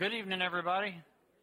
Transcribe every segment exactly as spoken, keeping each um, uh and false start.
Good evening, everybody.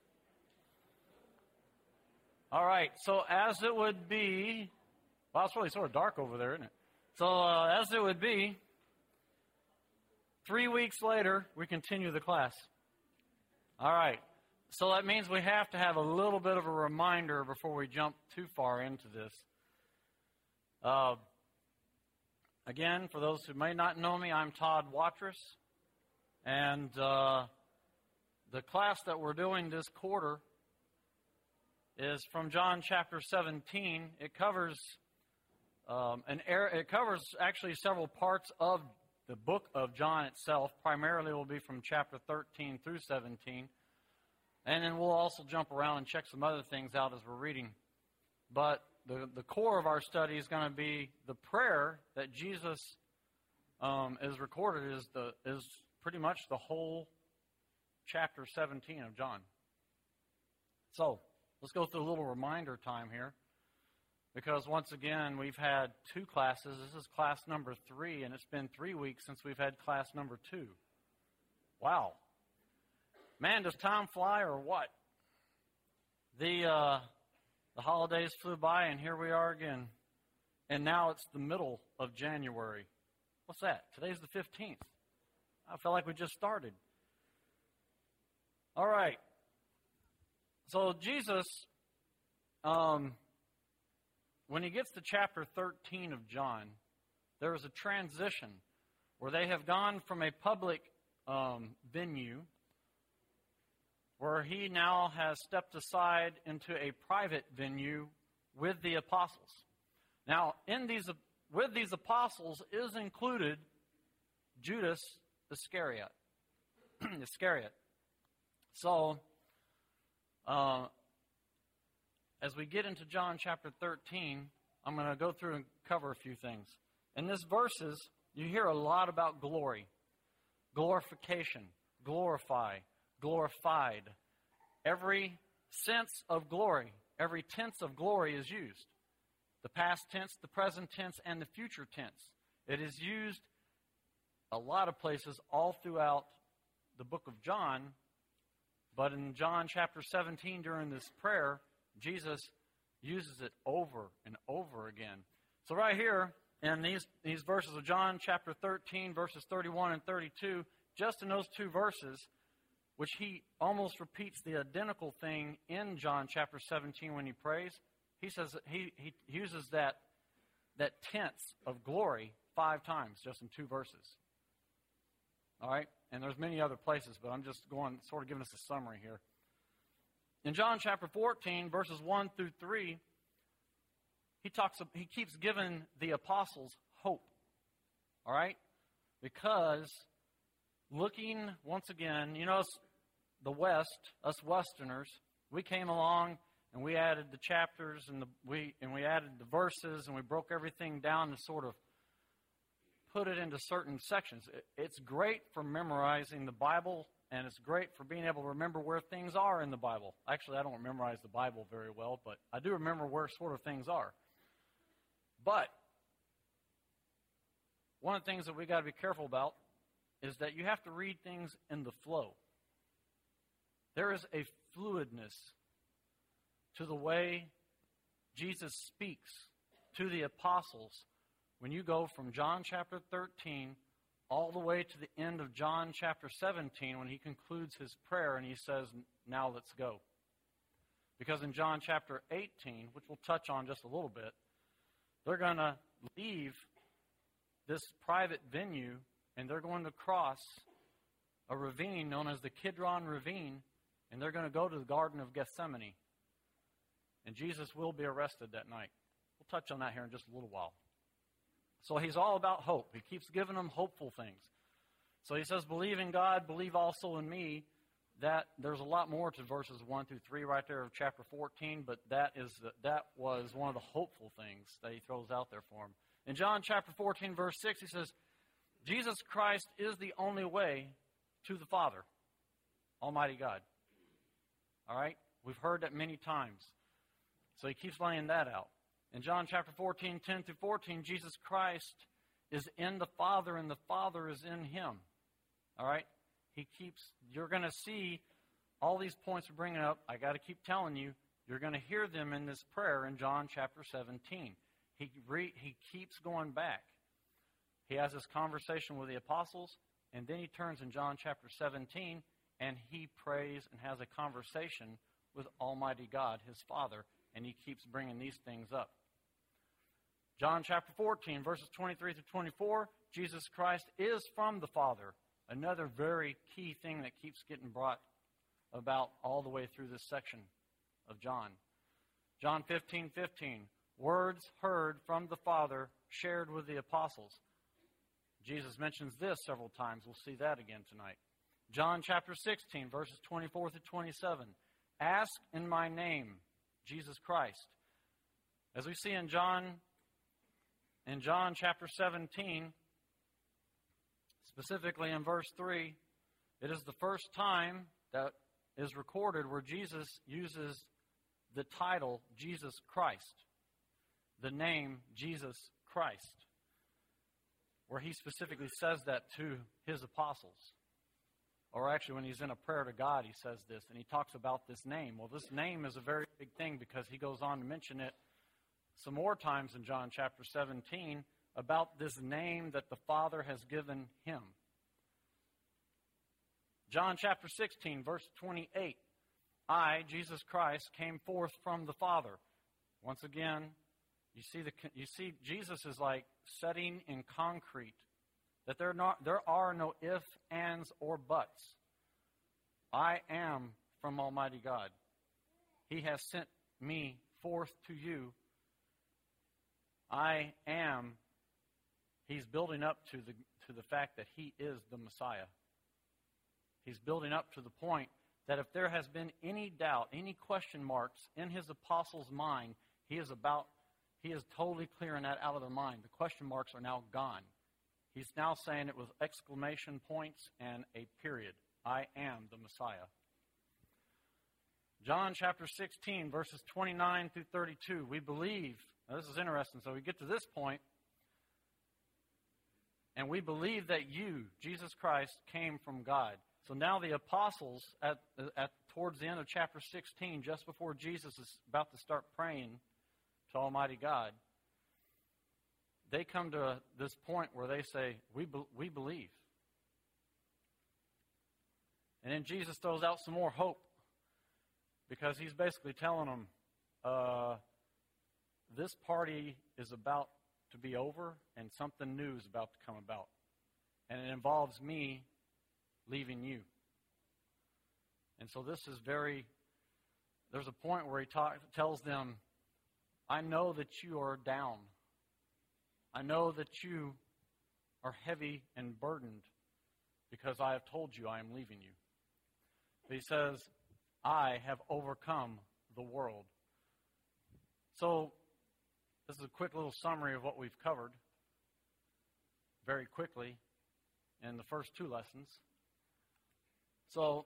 All right, so as it would be, well, it's really sort of dark over there, isn't it? So uh, as it would be, three weeks later, we continue the class. All right, so that means we have to have a little bit of a reminder before we jump too far into this. Uh, again, for those who may not know me, I'm Todd Watrous, and uh, the class that we're doing this quarter is from John chapter seventeen. It covers um, an er- it covers actually several parts of the book of John itself. Primarily, it will be from chapter thirteen through seventeen, and then we'll also jump around and check some other things out as we're reading. But the the core of our study is going to be the prayer that Jesus um, is recorded is the is pretty much the whole chapter seventeen of John. So let's go through a little reminder time here, because once again, we've had two classes. This is class number three, and it's been three weeks since we've had class number two. Wow. Man, does time fly or what? The, uh, the holidays flew by, and here we are again. And now it's the middle of January. What's that? Today's the fifteenth. I feel like we just started. All right. So Jesus, um, when he gets to chapter thirteen of John, there is a transition where they have gone from a public um, venue where he now has stepped aside into a private venue with the apostles. Now, in these with these apostles is included Judas Iscariot. Iscariot. So, uh, as we get into John chapter thirteen, I'm going to go through and cover a few things. In this verses, you hear a lot about glory, glorification, glorify, glorified. Every sense of glory, every tense of glory is used. The past tense, the present tense, and the future tense. It is used a lot of places all throughout the book of John. But in John chapter seventeen, during this prayer, Jesus uses it over and over again. So right here, in these, these verses of John chapter thirteen, verses thirty-one and thirty-two, just in those two verses, which he almost repeats the identical thing in John chapter seventeen when he prays, he says that he, he uses that, that tense of glory five times just in two verses. All right? And there's many other places, but I'm just going, sort of giving us a summary here. In John chapter fourteen, verses one through three, he talks. He keeps giving the apostles hope. All right? Because looking, once again, you know, us, the West, us Westerners, we came along and we added the chapters and the we and we added the verses and we broke everything down to sort of put it into certain sections. It's great for memorizing the Bible, and it's great for being able to remember where things are in the Bible. Actually, I don't memorize the Bible very well, but I do remember where sort of things are. But one of the things that we got to be careful about is that you have to read things in the flow. There is a fluidness to the way Jesus speaks to the apostles when you go from John chapter thirteen all the way to the end of John chapter seventeen, when he concludes his prayer and he says, now let's go. Because in John chapter eighteen, which we'll touch on just a little bit, they're going to leave this private venue and they're going to cross a ravine known as the Kidron Ravine, and they're going to go to the Garden of Gethsemane. And Jesus will be arrested that night. We'll touch on that here in just a little while. So he's all about hope. He keeps giving them hopeful things. So he says, believe in God, believe also in me. That there's a lot more to verses one through three right there of chapter fourteen, but that is the, that was one of the hopeful things that he throws out there for him. In John chapter fourteen, verse six, he says, Jesus Christ is the only way to the Father, Almighty God. All right? We've heard that many times. So he keeps laying that out. In John chapter fourteen, ten through fourteen, Jesus Christ is in the Father and the Father is in him. All right? He keeps, you're going to see all these points we're bringing up, I got to keep telling you, you're going to hear them in this prayer in John chapter seventeen. He, re, he keeps going back. He has this conversation with the apostles, and then he turns in John chapter seventeen, and he prays and has a conversation with Almighty God, his Father, and he keeps bringing these things up. John chapter fourteen, verses twenty-three through twenty-four, Jesus Christ is from the Father. Another very key thing that keeps getting brought about all the way through this section of John. John fifteen fifteen, words heard from the Father shared with the apostles. Jesus mentions this several times. We'll see that again tonight. John chapter sixteen, verses twenty-four through twenty-seven. Ask in my name, Jesus Christ. As we see in John, in John chapter seventeen, specifically in verse three, it is the first time that is recorded where Jesus uses the title Jesus Christ, the name Jesus Christ, where he specifically says that to his apostles. Or actually, when he's in a prayer to God, he says this, and he talks about this name. Well, this name is a very big thing because he goes on to mention it some more times in John chapter seventeen about this name that the Father has given him. John chapter sixteen, verse twenty-eight. I, Jesus Christ, came forth from the Father. Once again, you see the you see Jesus is like setting in concrete that there not there are no ifs, ands, or buts. I am from Almighty God. He has sent me forth to you. I am. He's building up to the to the fact that he is the Messiah. He's building up to the point that if there has been any doubt, any question marks in his apostles' mind, he is about, he is totally clearing that out of their mind. The question marks are now gone. He's now saying it with exclamation points and a period. I am the Messiah. John chapter sixteen, verses twenty-nine through thirty-two. We believe, now this is interesting, so we get to this point, and we believe that you, Jesus Christ, came from God. So now the apostles, at, at towards the end of chapter sixteen, just before Jesus is about to start praying to Almighty God, they come to this point where they say, we, be, we believe. And then Jesus throws out some more hope because he's basically telling them, uh, this party is about to be over and something new is about to come about. And it involves me leaving you. And so this is very, there's a point where he talk, tells them, I know that you are down. I know that you are heavy and burdened because I have told you I am leaving you. But he says, I have overcome the world. So this is a quick little summary of what we've covered very quickly in the first two lessons. So,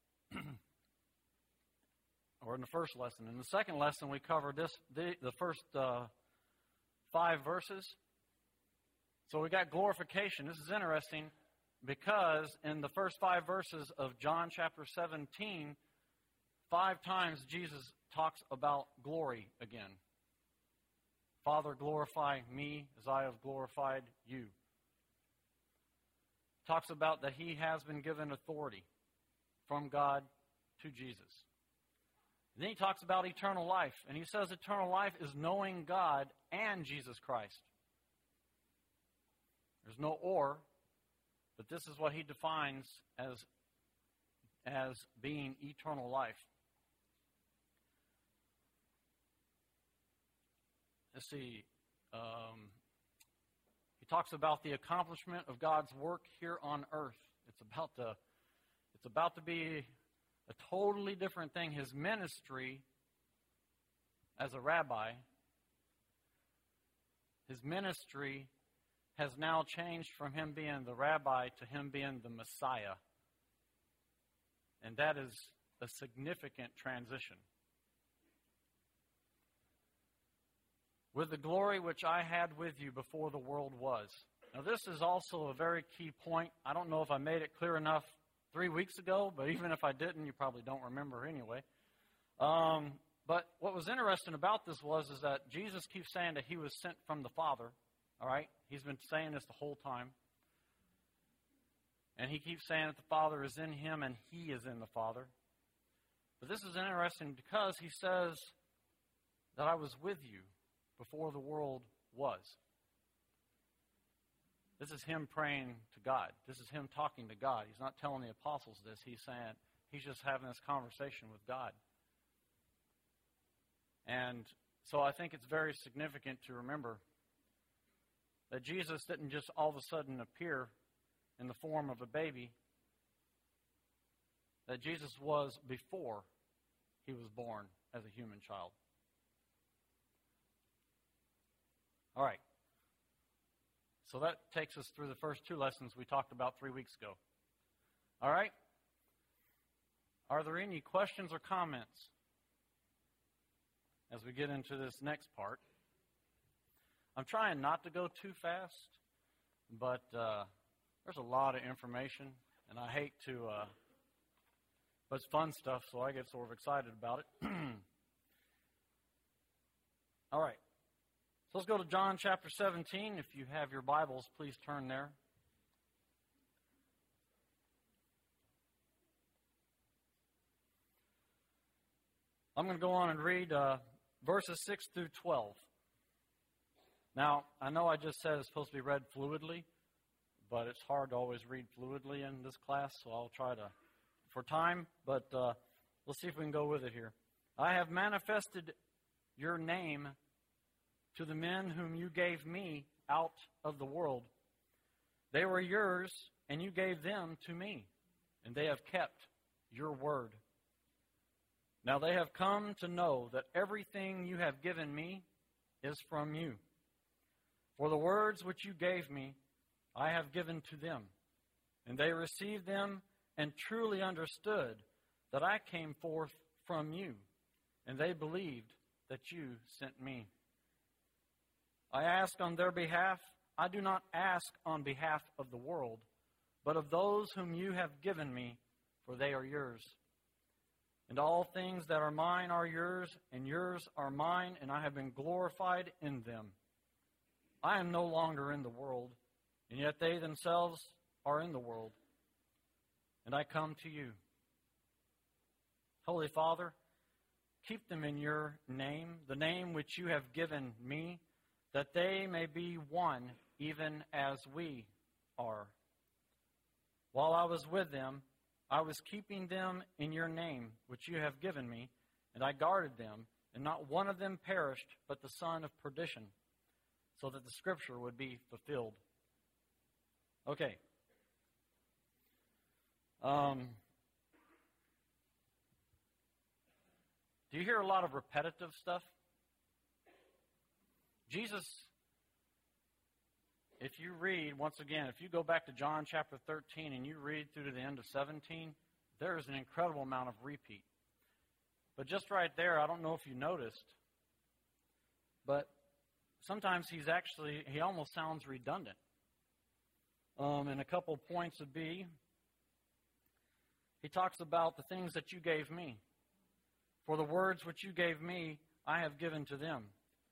or in the first lesson. In the second lesson, we covered this the, the first uh, five verses. So we got glorification. This is interesting because in the first five verses of John chapter seventeen, five times Jesus talks about glory again. Father, glorify me as I have glorified you. Talks about that he has been given authority from God to Jesus. And then he talks about eternal life. And he says eternal life is knowing God and Jesus Christ. There's no or, but this is what he defines as, as being eternal life. Let's see. Um, he talks about the accomplishment of God's work here on earth. It's about the It's about to be a totally different thing. His ministry as a rabbi, his ministry has now changed from him being the rabbi to him being the Messiah. And that is a significant transition. With the glory which I had with you before the world was. Now this is also a very key point. I don't know if I made it clear enough three weeks ago, but even if I didn't, you probably don't remember anyway. Um, but what was interesting about this was is that Jesus keeps saying that he was sent from the Father. All right? He's been saying this the whole time. And he keeps saying that the Father is in him and he is in the Father. But this is interesting because he says that I was with you before the world was. This is him praying to God. This is him talking to God. He's not telling the apostles this. He's saying, he's just having this conversation with God. And so I think it's very significant to remember that Jesus didn't just all of a sudden appear in the form of a baby, that Jesus was before he was born as a human child. All right. So that takes us through the first two lessons we talked about three weeks ago. All right? Are there any questions or comments as we get into this next part? I'm trying not to go too fast, but uh, there's a lot of information, and I hate to, uh, but it's fun stuff, so I get sort of excited about it. All right. So let's go to John chapter seventeen. If you have your Bibles, please turn there. I'm going to go on and read uh, verses six through twelve. Now, I know I just said it's supposed to be read fluidly, but it's hard to always read fluidly in this class, so I'll try to, for time, but uh, we'll see if we can go with it here. I have manifested your name to the men whom you gave me out of the world. They were yours, and you gave them to me, and they have kept your word. Now they have come to know that everything you have given me is from you. For the words which you gave me, I have given to them, and they received them and truly understood that I came forth from you, and they believed that you sent me. I ask on their behalf. I do not ask on behalf of the world, but of those whom you have given me, for they are yours. And all things that are mine are yours, and yours are mine, and I have been glorified in them. I am no longer in the world, and yet they themselves are in the world, and I come to you. Holy Father, keep them in your name, the name which you have given me, that they may be one, even as we are. While I was with them, I was keeping them in your name, which you have given me, and I guarded them, and not one of them perished, but the son of perdition, so that the scripture would be fulfilled. Okay. Um, do you hear a lot of repetitive stuff? Jesus, if you read, once again, if you go back to John chapter thirteen and you read through to the end of seventeen, there is an incredible amount of repeat. But just right there, I don't know if you noticed, but sometimes he's actually, he almost sounds redundant. Um, and a couple points would be, he talks about the things that you gave me. For the words which you gave me, I have given to them.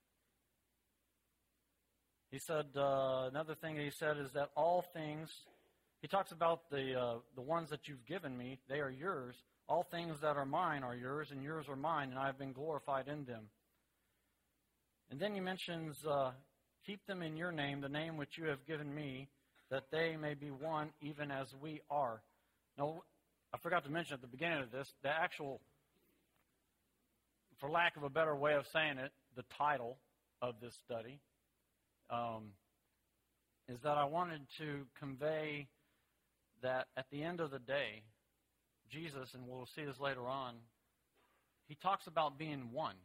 He said, uh, another thing that he said is that all things, he talks about the uh, the ones that you've given me, they are yours. All things that are mine are yours, and yours are mine, and I have been glorified in them. And then he mentions, uh, keep them in your name, the name which you have given me, that they may be one even as we are. Now, I forgot to mention at the beginning of this, the actual, for lack of a better way of saying it, the title of this study, Um, is that I wanted to convey that at the end of the day, Jesus, and we'll see this later on, he talks about being one.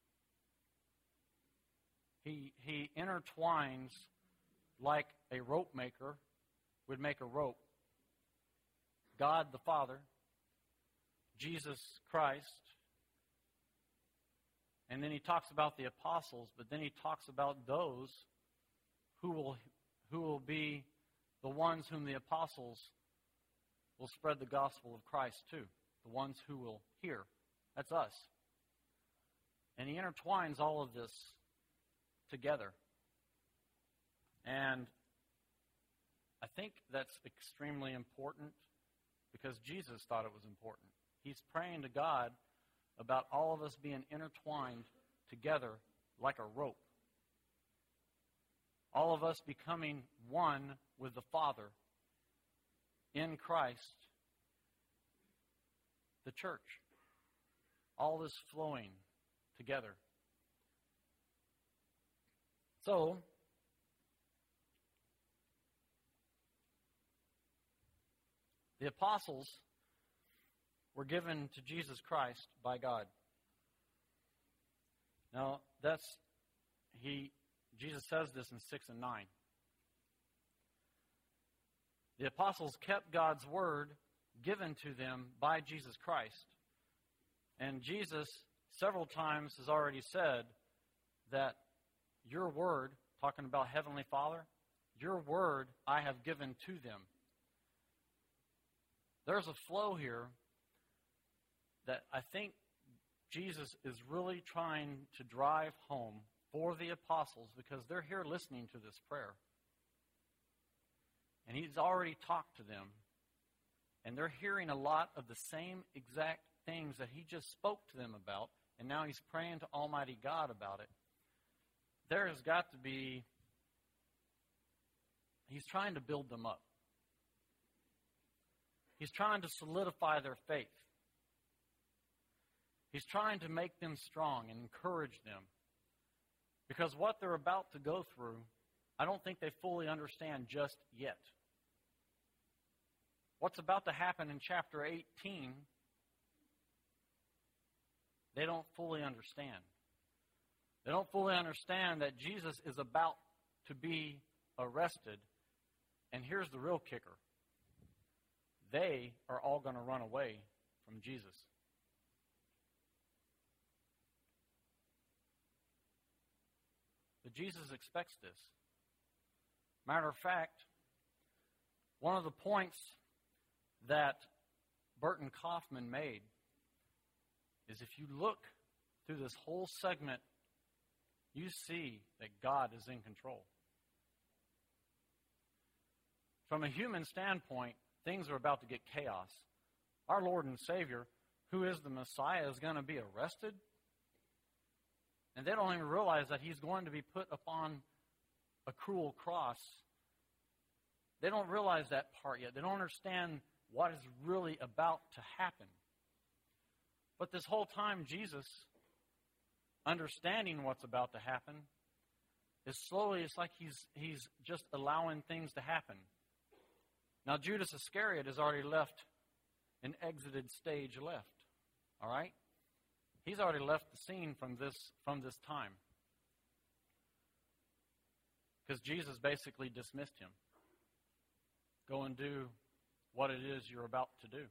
He, he intertwines like a rope maker would make a rope. God the Father, Jesus Christ, and then he talks about the apostles, but then he talks about those who will who will be the ones whom the apostles will spread the gospel of Christ too. The ones who will hear. That's us. And he intertwines all of this together. And I think that's extremely important because Jesus thought it was important. He's praying to God about all of us being intertwined together like a rope. All of us becoming one with the Father in Christ, the church. All this flowing together. So, the apostles were given to Jesus Christ by God. Now, that's, he, Jesus says this in six and nine. The apostles kept God's word given to them by Jesus Christ. And Jesus, several times, has already said that your word, talking about Heavenly Father, your word I have given to them. There's a flow here that I think Jesus is really trying to drive home for the apostles because they're here listening to this prayer. And he's already talked to them. And they're hearing a lot of the same exact things that he just spoke to them about. And now he's praying to Almighty God about it. There has got to be, he's trying to build them up. He's trying to solidify their faith. He's trying to make them strong and encourage them. Because what they're about to go through, I don't think they fully understand just yet. What's about to happen in chapter eighteen, they don't fully understand. They don't fully understand that Jesus is about to be arrested. And here's the real kicker. They are all going to run away from Jesus. But Jesus expects this. Matter of fact, one of the points that Burton Kaufman made is if you look through this whole segment, you see that God is in control. From a human standpoint, things are about to get chaos. Our Lord and Savior, who is the Messiah, is going to be arrested. And they don't even realize that he's going to be put upon a cruel cross. They don't realize that part yet. They don't understand what is really about to happen. But this whole time, Jesus, understanding what's about to happen, is slowly, it's like he's, he's just allowing things to happen. Now, Judas Iscariot has already left an exited stage left. All right? He's already left the scene from this, from this time. Because Jesus basically dismissed him. Go and do what it is you're about to do.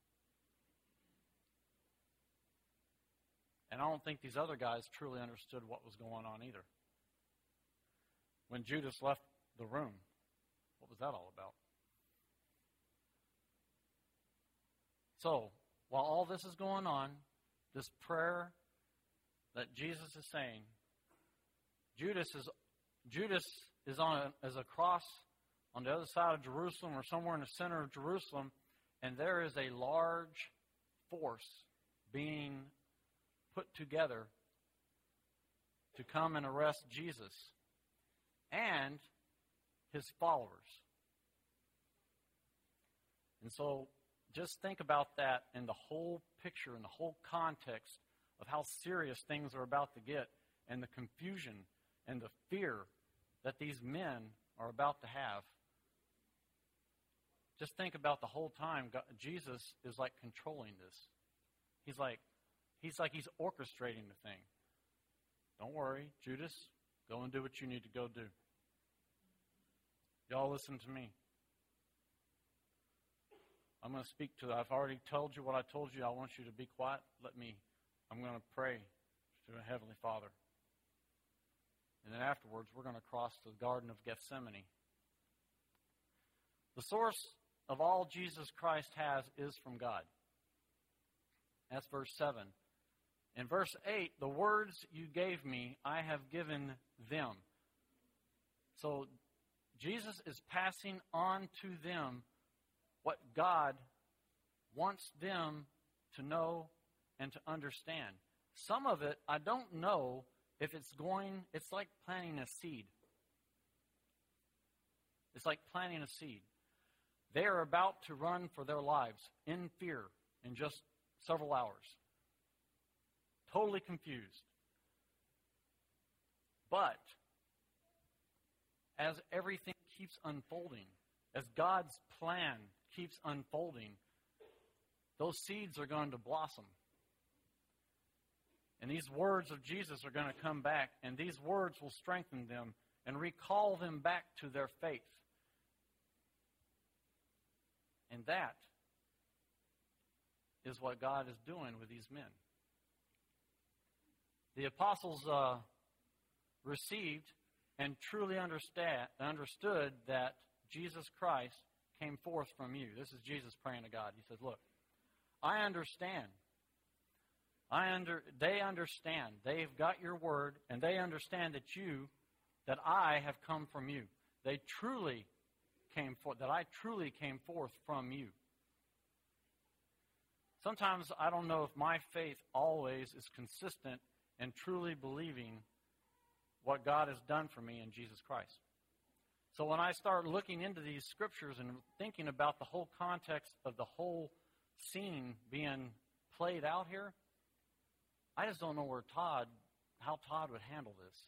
And I don't think these other guys truly understood what was going on either. When Judas left the room, what was that all about? So, while all this is going on, this prayer that Jesus is saying, Judas is Judas is on a, as a cross on the other side of Jerusalem or somewhere in the center of Jerusalem, and there is a large force being put together to come and arrest Jesus and his followers. And so just think about that in the whole picture, in the whole context of how serious things are about to get and the confusion and the fear that these men are about to have. Just think about the whole time God, Jesus is like controlling this. He's like, he's like he's orchestrating the thing. Don't worry, Judas, go and do what you need to go do. Y'all listen to me. I'm going to speak to that. I've already told you what I told you. I want you to be quiet. Let me, I'm going to pray to a Heavenly Father. And then afterwards, we're going to cross the Garden of Gethsemane. The source of all Jesus Christ has is from God. That's verse seven. In verse eight, the words you gave me, I have given them. So Jesus is passing on to them what God wants them to know and to understand. Some of it, I don't know if it's going, it's like planting a seed. It's like planting a seed. They are about to run for their lives in fear in just several hours. Totally confused. But as everything keeps unfolding, as God's plan keeps unfolding, those seeds are going to blossom. And these words of Jesus are going to come back, and these words will strengthen them and recall them back to their faith. And that is what God is doing with these men. The apostles uh, received and truly understand, understood that Jesus Christ came forth from you. This is Jesus praying to God. He says, look, I understand. I under, they understand. They've got your word, and they understand that you, that I have come from you. They truly came forth, that I truly came forth from you. Sometimes I don't know if my faith always is consistent and truly believing what God has done for me in Jesus Christ. So when I start looking into these scriptures and thinking about the whole context of the whole scene being played out here, I just don't know where Todd, how Todd would handle this.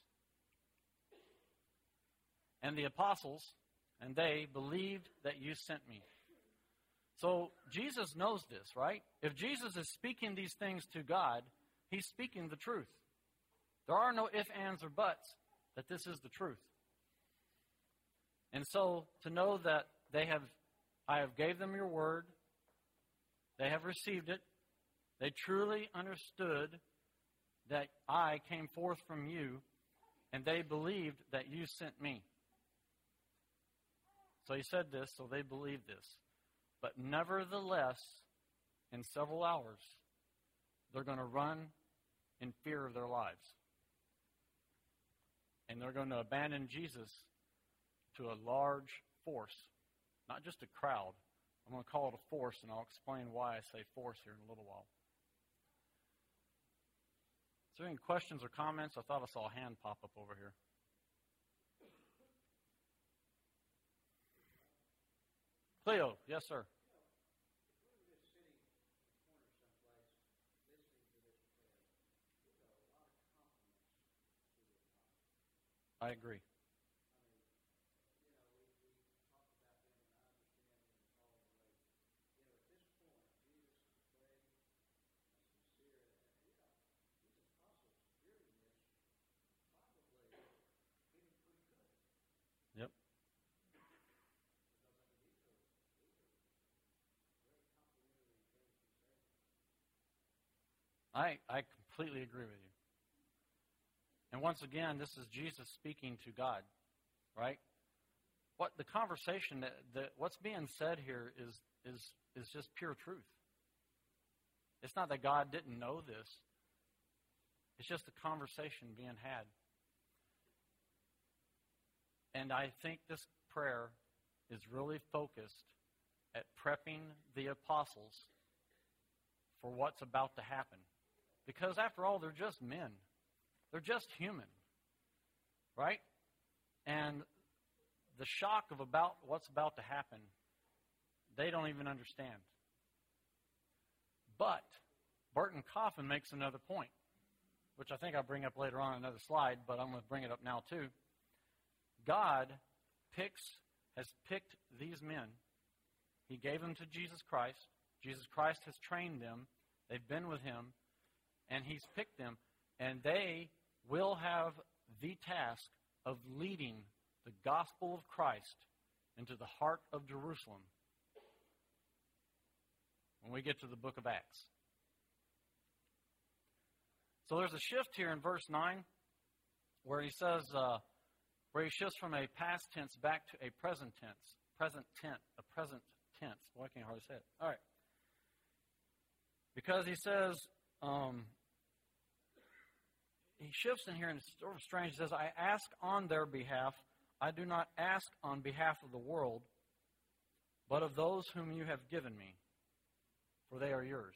And the apostles, and they believed that you sent me. So Jesus knows this, right? If Jesus is speaking these things to God, he's speaking the truth. There are no ifs, ands, or buts that this is the truth. And so to know that they have, I have gave them your word, they have received it, they truly understood that I came forth from you, and they believed that you sent me. So he said this, so they believed this. But nevertheless, in several hours, they're going to run in fear of their lives. And they're going to abandon Jesus to a large force, not just a crowd. I'm going to call it a force, and I'll explain why I say force here in a little while. Is there any questions or comments? I thought I saw a hand pop up over here. Cleo, yes, sir. I agree. Yep. I I completely agree with you. And once again, this is Jesus speaking to God, right? What the conversation that, that what's being said here is is is just pure truth. It's not that God didn't know this. It's just a conversation being had. And I think this prayer is really focused at prepping the apostles for what's about to happen. Because after all, they're just men. They're just human. Right? And the shock of about what's about to happen, they don't even understand. But Burton Coffin makes another point, which I think I'll bring up later on in another slide, but I'm going to bring it up now too. God picks, has picked these men. He gave them to Jesus Christ. Jesus Christ has trained them. They've been with him. And he's picked them. And they will have the task of leading the gospel of Christ into the heart of Jerusalem when we get to the book of Acts. So there's a shift here in verse nine where he says, uh, where he shifts from a past tense back to a present tense, present tense, a present tense. Well, I can't hardly say it. All right. Because he says, um, he shifts in here and it's sort of strange. He says, I ask on their behalf. I do not ask on behalf of the world, but of those whom you have given me, for they are yours.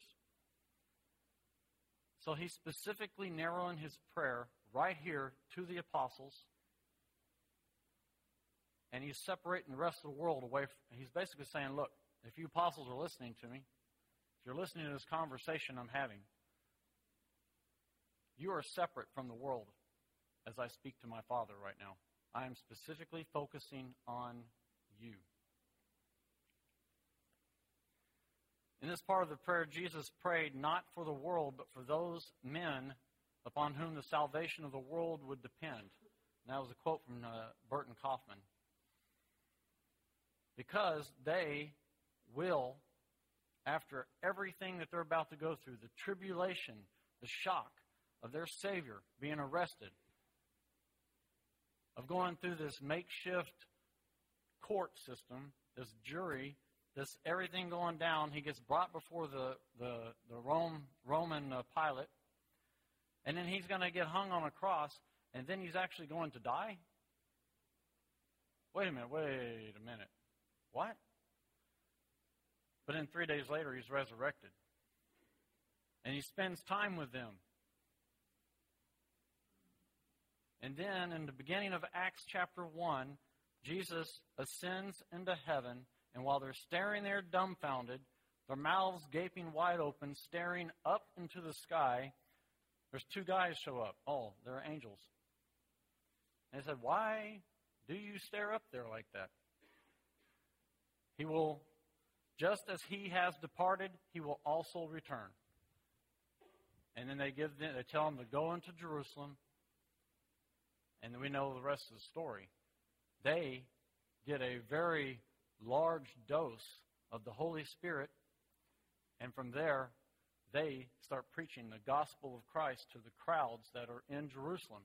So he's specifically narrowing his prayer right here to the apostles, and he's separating the rest of the world away from, he's basically saying, look, if you apostles are listening to me, if you're listening to this conversation I'm having, you are separate from the world as I speak to my Father right now. I am specifically focusing on you. In this part of the prayer, Jesus prayed not for the world, but for those men upon whom the salvation of the world would depend. And that was a quote from uh, Burton Kaufman. Because they will, after everything that they're about to go through, the tribulation, the shock of their Savior being arrested, of going through this makeshift court system, this jury, this everything going down, he gets brought before the, the, the Rome, Roman uh, Pilate, and then he's going to get hung on a cross, and then he's actually going to die? Wait a minute, wait a minute. What? But then three days later, he's resurrected. And he spends time with them. And then in the beginning of Acts chapter one, Jesus ascends into heaven, and while they're staring there dumbfounded, their mouths gaping wide open, staring up into the sky, there's two guys show up. Oh, they're angels. And they said, why do you stare up there like that? He will, just as he has departed, he will also return. And then they give them, they tell them to go into Jerusalem, and we know the rest of the story. They get a very large dose of the Holy Spirit, and from there, they start preaching the gospel of Christ to the crowds that are in Jerusalem.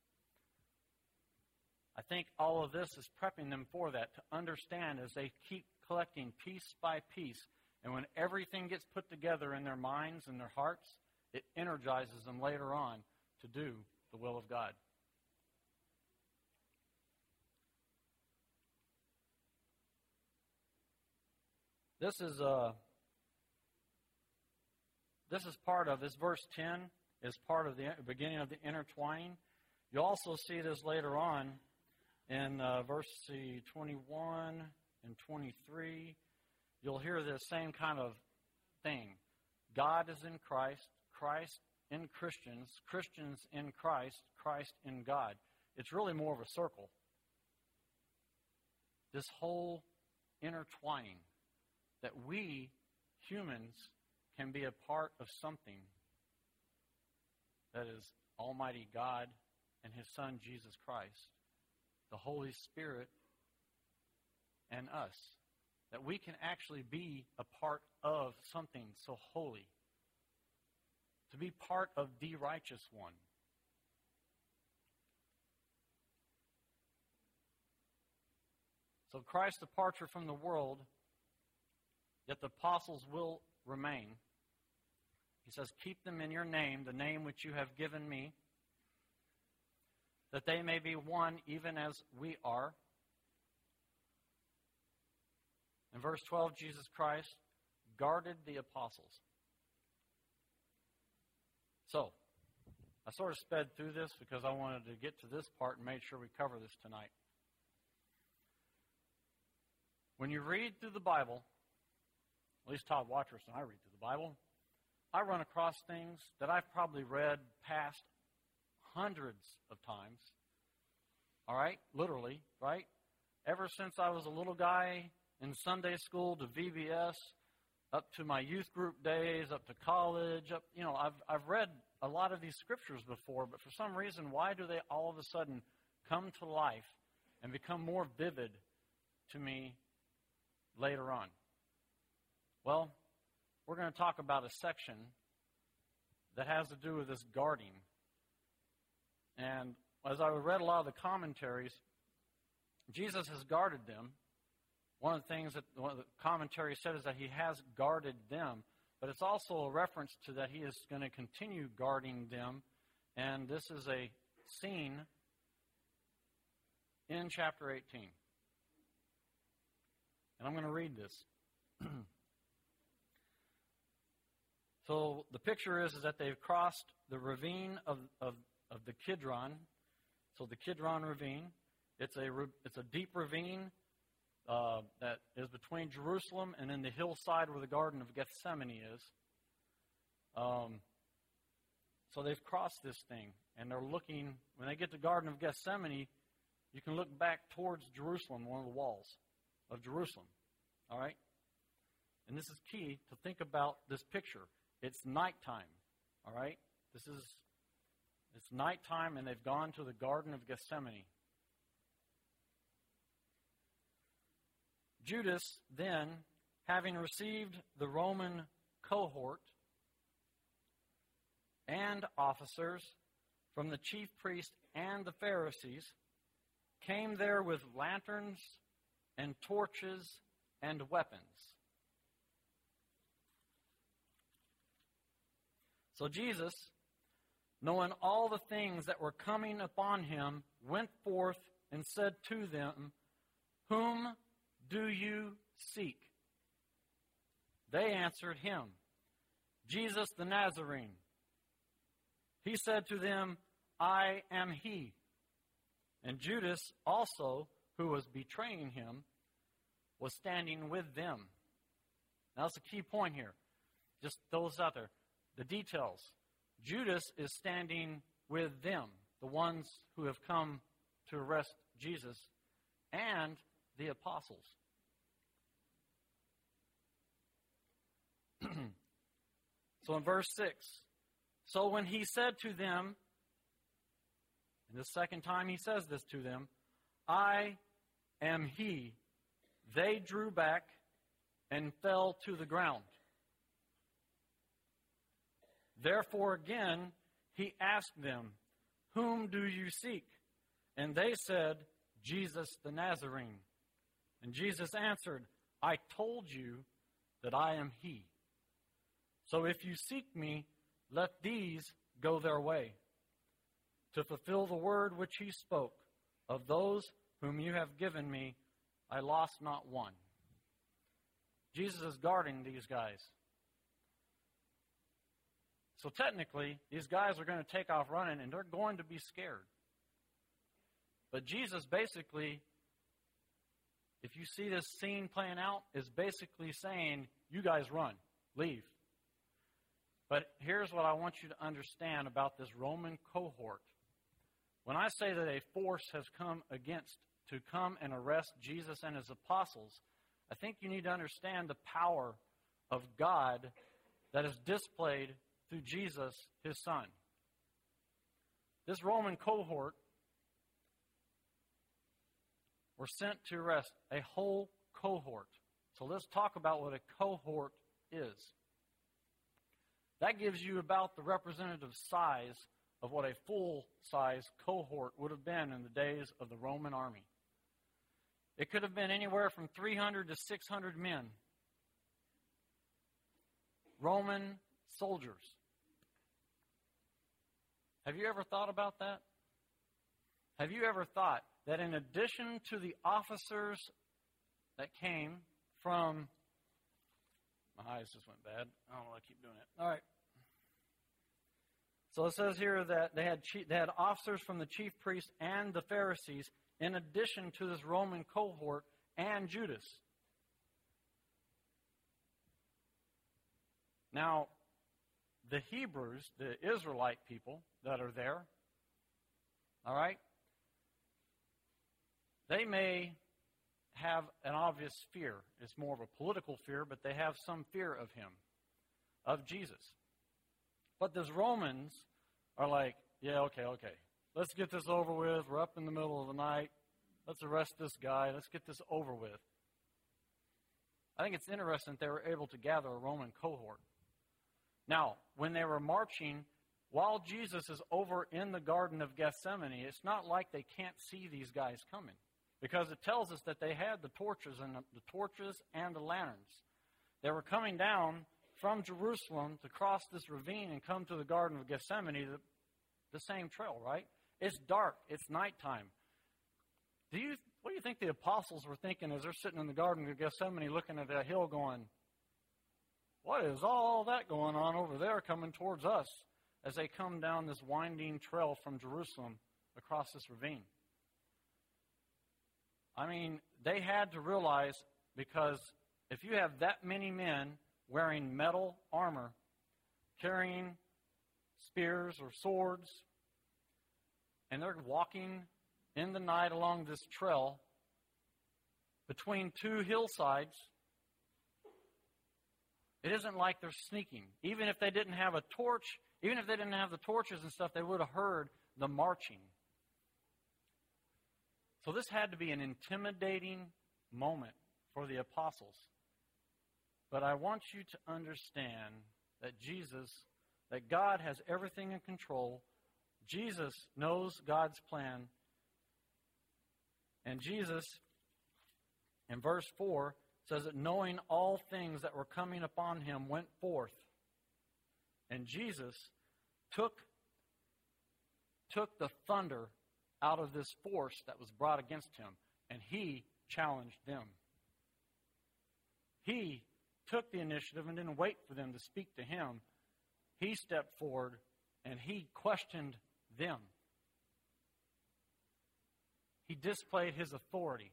I think all of this is prepping them for that, to understand as they keep collecting piece by piece, and when everything gets put together in their minds and their hearts, it energizes them later on to do the will of God. This is uh, this is part of, this verse ten is part of the beginning of the intertwining. You also see this later on in uh, verse twenty-one and twenty-three. You'll hear this same kind of thing. God is in Christ, Christ in Christians, Christians in Christ, Christ in God. It's really more of a circle. This whole intertwining, that we, humans, can be a part of something that is Almighty God and His Son, Jesus Christ, the Holy Spirit, and us. That we can actually be a part of something so holy. To be part of the righteous one. So Christ's departure from the world, yet the apostles will remain. He says, keep them in your name, the name which you have given me, that they may be one even as we are. In verse twelve, Jesus Christ guarded the apostles. So, I sort of sped through this because I wanted to get to this part and make sure we cover this tonight. When you read through the Bible, at least Todd Watchers and I read through the Bible, I run across things that I've probably read past hundreds of times. All right? Literally, right? Ever since I was a little guy in Sunday school to V B S, up to my youth group days, up to college, up, you know, I've I've read a lot of these scriptures before, but for some reason, why do they all of a sudden come to life and become more vivid to me later on? Well, we're going to talk about a section that has to do with this guarding. And as I read a lot of the commentaries, Jesus has guarded them one of the things that one of the commentaries said is that he has guarded them, but it's also a reference to that he is going to continue guarding them. And this is a scene in chapter eighteen. And I'm going to read this. So the picture is, is that they've crossed the ravine of, of, of the Kidron. So the Kidron ravine, it's a, it's a deep ravine uh, that is between Jerusalem and then the hillside where the Garden of Gethsemane is. Um, so they've crossed this thing, and they're looking, when they get to the Garden of Gethsemane, you can look back towards Jerusalem, one of the walls of Jerusalem. All right? And this is key to think about this picture. It's nighttime. All right? This is, it's nighttime, and they've gone to the Garden of Gethsemane. Judas, then, having received the Roman cohort and officers from the chief priest and the Pharisees, came there with lanterns and torches and weapons. So Jesus, knowing all the things that were coming upon him, went forth and said to them, "Whom do you seek?" They answered him, "Jesus the Nazarene." He said to them, "I am he." And Judas also, who was betraying him, was standing with them. Now, that's a key point here. Just throw this out there. The details. Judas is standing with them, the ones who have come to arrest Jesus, and the apostles. So in verse six, so when he said to them, and the second time he says this to them, "I am he," they drew back and fell to the ground. Therefore again he asked them, "Whom do you seek?" And they said, "Jesus the Nazarene." And Jesus answered, "I told you that I am he. So if you seek me, let these go their way, to fulfill the word which he spoke, of those whom you have given me, I lost not one." Jesus is guarding these guys. So technically, these guys are going to take off running, and they're going to be scared. But Jesus basically, if you see this scene playing out, is basically saying, you guys run, leave. But here's what I want you to understand about this Roman cohort. When I say that a force has come against to come and arrest Jesus and his apostles, I think you need to understand the power of God that is displayed through Jesus, his Son. This Roman cohort were sent to arrest a whole cohort. So let's talk about what a cohort is. That gives you about the representative size of what a full-size cohort would have been in the days of the Roman army. It could have been anywhere from three hundred to six hundred men. Roman soldiers. Have you ever thought about that? Have you ever thought that in addition to the officers that came from... My eyes just went bad. I don't know why I keep doing it. All right. So it says here that they had chief, they had officers from the chief priests and the Pharisees in addition to this Roman cohort and Judas. Now, the Hebrews, the Israelite people that are there, all right, they may have an obvious fear. It's more of a political fear, but they have some fear of him, of Jesus. But these Romans are like, yeah, okay, okay. Let's get this over with. We're up in the middle of the night. Let's arrest this guy. Let's get this over with. I think it's interesting that they were able to gather a Roman cohort. Now, when they were marching, while Jesus is over in the Garden of Gethsemane, it's not like they can't see these guys coming. because it tells us that they had the torches and the, the torches and the lanterns. They were coming down from Jerusalem to cross this ravine and come to the Garden of Gethsemane, the, the same trail, right? It's dark. It's nighttime. Do you, what do you think the apostles were thinking as they're sitting in the Garden of Gethsemane looking at that hill going, what is all that going on over there coming towards us as they come down this winding trail from Jerusalem across this ravine? I mean, they had to realize, because if you have that many men wearing metal armor, carrying spears or swords, and they're walking in the night along this trail between two hillsides, it isn't like they're sneaking. Even if they didn't have a torch, even if they didn't have the torches and stuff, they would have heard the marching. So this had to be an intimidating moment for the apostles. But I want you to understand that Jesus, that God has everything in control. Jesus knows God's plan. And Jesus, in verse four, says that knowing all things that were coming upon him went forth. And Jesus took, took the thunder out of this force that was brought against him, and he challenged them. He took the initiative and didn't wait for them to speak to him. He stepped forward and he questioned them. He displayed his authority.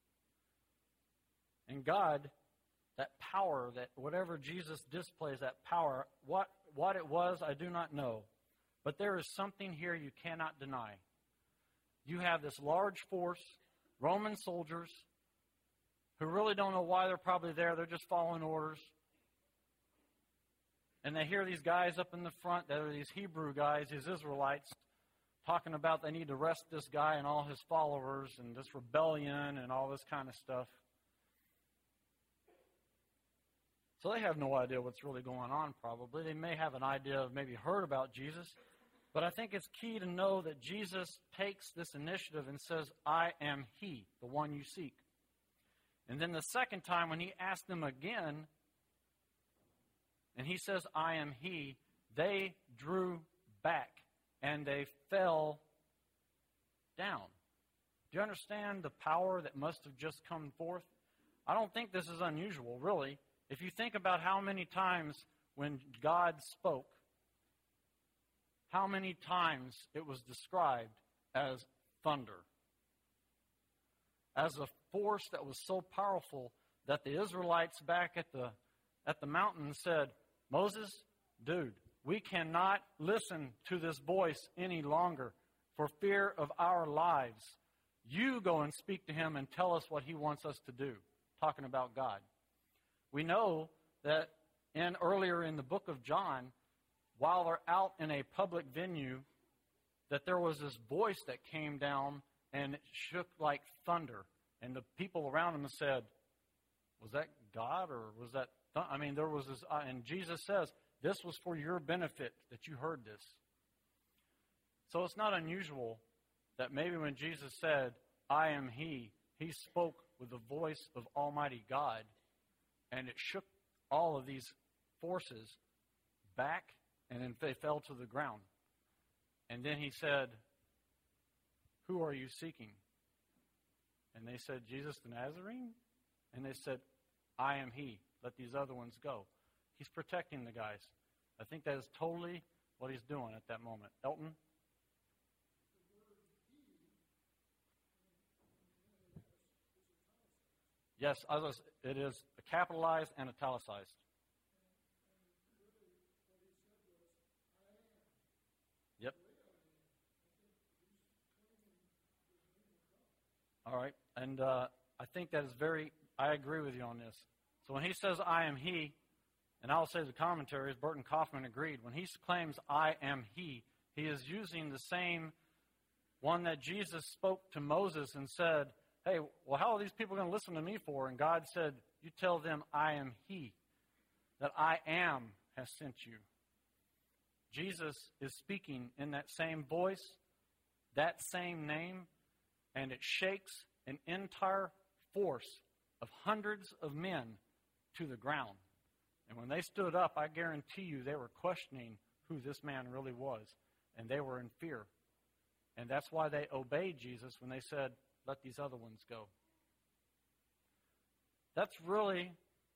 And God, that power, that whatever Jesus displays, that power, what, what it was, I do not know. But there is something here you cannot deny. You have this large force, Roman soldiers, who really don't know why they're probably there. They're just following orders. And they hear these guys up in the front, that are these Hebrew guys, these Israelites, talking about they need to arrest this guy and all his followers and this rebellion and all this kind of stuff. So they have no idea what's really going on, probably. They may have an idea of maybe heard about Jesus. But I think it's key to know that Jesus takes this initiative and says, I am he, the one you seek. And then the second time when he asked them again, and he says, I am he, they drew back and they fell down. Do you understand the power that must have just come forth? I don't think this is unusual, really. If you think about how many times when God spoke, how many times it was described as thunder, as a force that was so powerful that the Israelites back at the at the mountain said, Moses, dude, we cannot listen to this voice any longer for fear of our lives. You go and speak to him and tell us what he wants us to do, talking about God. We know that in earlier in the book of John, while they're out in a public venue, that there was this voice that came down and it shook like thunder. And the people around him said, was that God or was that th-? I mean, there was this, uh, and Jesus says, this was for your benefit that you heard this. So it's not unusual that maybe when Jesus said, I am he, he spoke with the voice of Almighty God, and it shook all of these forces back, and then they fell to the ground. And then he said, who are you seeking? And they said, Jesus the Nazarene? And they said, I am he. Let these other ones go. He's protecting the guys. I think that is totally what he's doing at that moment. Elton? Yes, it is capitalized and italicized. Yep. All right. And uh, I think that is very, I agree with you on this. So when he says, I am he, and I'll say the commentaries, Burton Kaufman agreed. When he claims, I am he, he is using the same one that Jesus spoke to Moses and said, hey, well, how are these people going to listen to me for? And God said, you tell them I am he, that I am has sent you. Jesus is speaking in that same voice, that same name, and it shakes an entire force of hundreds of men to the ground. And when they stood up, I guarantee you they were questioning who this man really was. And they were in fear. And that's why they obeyed Jesus when they said, let these other ones go. That's really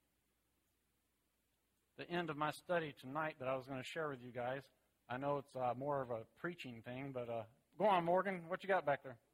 the end of my study tonight that I was going to share with you guys. I know it's uh, more of a preaching thing, but uh, go on, Morgan. What you got back there?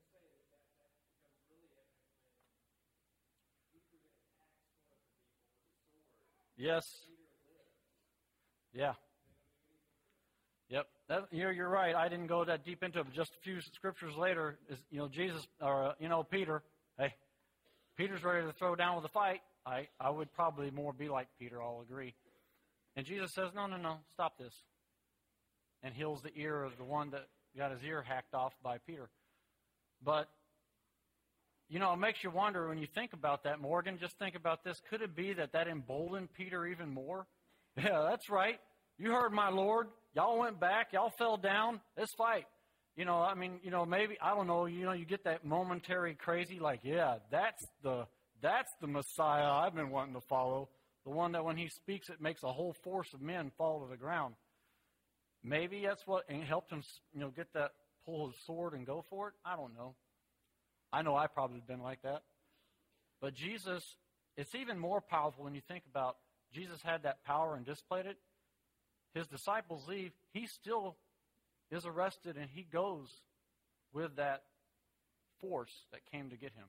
Yes. Yeah. Yep. That, you're, you're right. I didn't go that deep into it, but just a few scriptures later, is you know Jesus or uh, you know Peter. Hey, Peter's ready to throw down with a fight. I I would probably more be like Peter. I'll agree. And Jesus says, no, no, no, stop this, and heals the ear of the one that got his ear hacked off by Peter. But you know, it makes you wonder when you think about that, Morgan. Just think about this. Could it be that that emboldened Peter even more? Yeah, that's right. You heard my Lord. Y'all went back. Y'all fell down. Let's fight. You know, I mean, you know, maybe, I don't know, you know, you get that momentary crazy, like, yeah, that's the that's the Messiah I've been wanting to follow. The one that when he speaks, it makes a whole force of men fall to the ground. Maybe that's what helped him, you know, get that, pull his sword and go for it. I don't know. I know I probably have been like that. But Jesus, it's even more powerful when you think about Jesus had that power and displayed it. His disciples leave. He still is arrested, and he goes with that force that came to get him.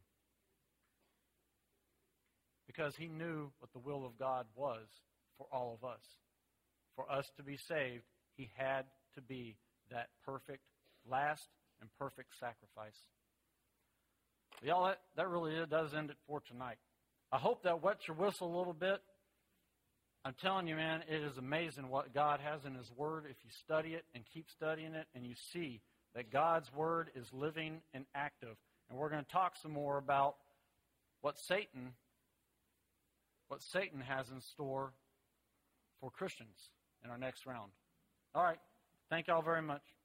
Because he knew what the will of God was for all of us. For us to be saved, he had to be that perfect, last and perfect sacrifice. Y'all, that, that really does end it for tonight. I hope that wets your whistle a little bit. I'm telling you, man, it is amazing what God has in his word if you study it and keep studying it, and you see that God's word is living and active. And we're going to talk some more about what Satan, what Satan has in store for Christians in our next round. All right. Thank y'all very much.